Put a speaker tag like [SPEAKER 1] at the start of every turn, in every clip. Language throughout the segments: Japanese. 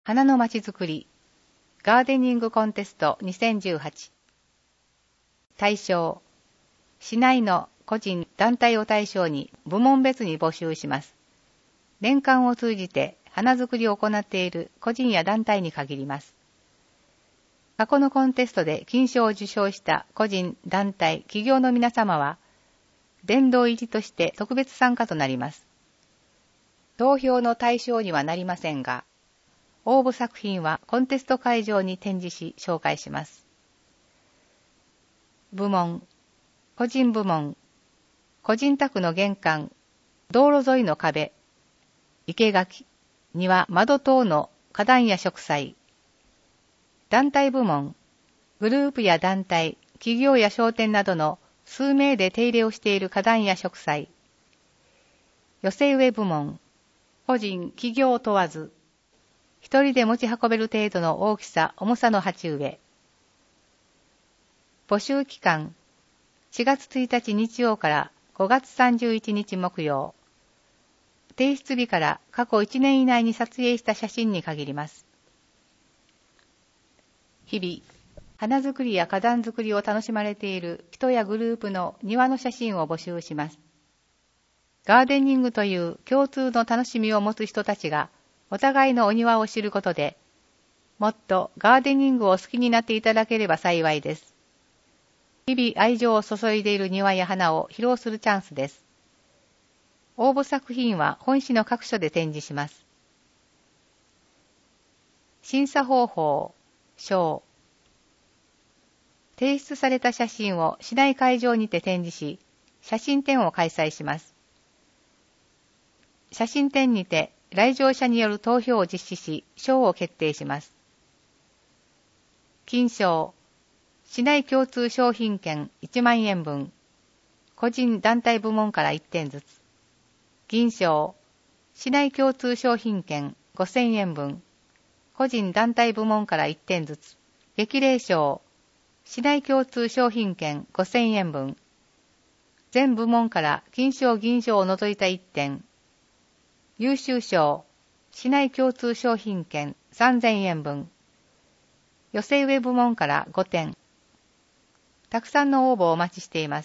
[SPEAKER 1] 花のまちづくりガーデニングコンテスト2018対象市内の個人団体を対象に部門別に募集します。年間を通じて花づくりを行っている個人や団体に限ります。過去のコンテストで金賞を受賞した個人、団体、企業の皆様は殿堂入りとして特別参加となります。投票の対象にはなりませんが、応募作品はコンテスト会場に展示し紹介します。部門、個人部門、個人宅の玄関、道路沿いの壁、生垣、庭、窓等の花壇や植栽。団体部門、グループや団体、企業や商店などの数名で手入れをしている花壇や植栽。寄せ植え部門、個人、企業を問わず、一人で持ち運べる程度の大きさ、重さの鉢植え。募集期間、4月1日日曜から5月31日木曜。提出日から過去1年以内に撮影した写真に限ります。日々、花作りや花壇作りを楽しまれている人やグループの庭の写真を募集します。ガーデニングという共通の楽しみを持つ人たちが、お互いのお庭を知ることで、もっとガーデニングを好きになっていただければ幸いです。日々愛情を注いでいる庭や花を披露するチャンスです。応募作品は本市の各所で展示します。審査方法、賞。提出された写真を市内会場にて展示し、写真展を開催します。写真展にて、来場者による投票を実施し、賞を決定します。金賞、市内共通商品券1万円分、個人団体部門から1点ずつ。銀賞、市内共通商品券5000円分、個人団体部門から1点ずつ。激励賞、市内共通商品券5000円分、全部門から金賞銀賞を除いた1点。優秀賞、市内共通商品券3000円分。寄せ植え部門から5点。たくさんの応募をお待ちしています。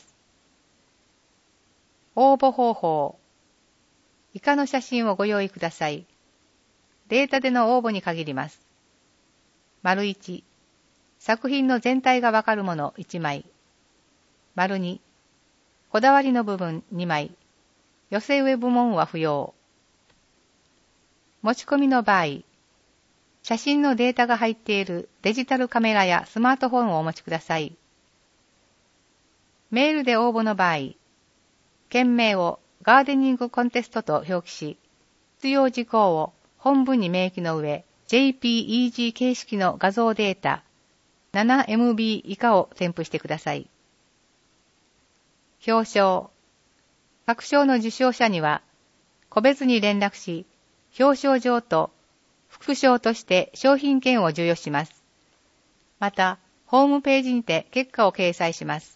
[SPEAKER 1] 応募方法。以下の写真をご用意ください。データでの応募に限ります。丸1、作品の全体がわかるもの1枚。丸2、こだわりの部分2枚。寄せ植え部門は不要。持ち込みの場合、写真のデータが入っているデジタルカメラやスマートフォンをお持ちください。メールで応募の場合、件名をガーデニングコンテストと表記し、必要事項を本文に明記の上、JPEG 形式の画像データ 7MB 以下を添付してください。表彰。各賞の受賞者には、個別に連絡し、表彰状と副賞として商品券を授与します。また、ホームページにて結果を掲載します。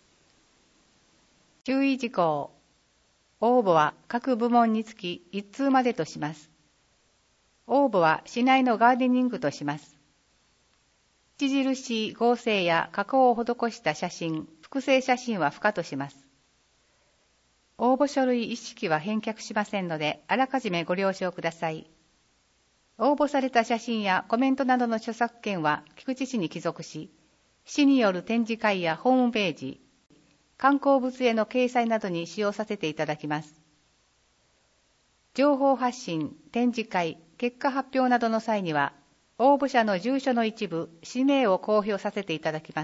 [SPEAKER 1] 注意事項。応募は各部門につき1通までとします。応募は市内のガーデニングとします。著しい合成や加工を施した写真、複製写真は不可とします。応募書類一式は返却しませんので、あらかじめご了承ください。応募された写真やコメントなどの著作権は菊池市に帰属し、市による展示会やホームページ、観光物への掲載などに使用させていただきます。情報発信、展示会、結果発表などの際には、応募者の住所の一部、氏名を公表させていただきます。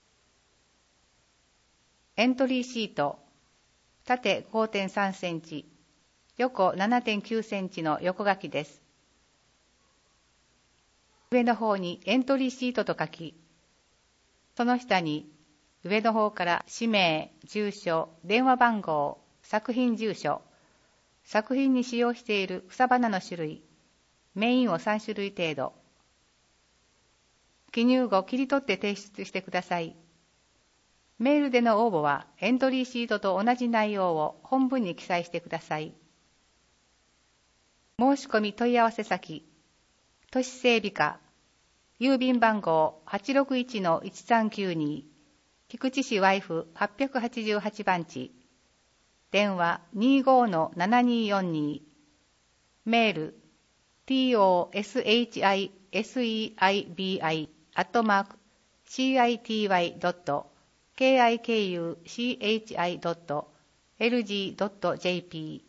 [SPEAKER 1] エントリーシート。縦 5.3 センチ、横 7.9 センチの横書きです。上の方にエントリーシートと書き、その下に上の方から氏名、住所、電話番号、作品住所、作品に使用している草花の種類、メインを3種類程度。記入後切り取って提出してください。メールでの応募はエントリーシートと同じ内容を本文に記載してください。申し込み問い合わせ先、 都市整備課、郵便番号 861-1392、菊池市ワイフ888番地、電話 25-7242、メール toshiseibi@city.kikuchi.lg.jp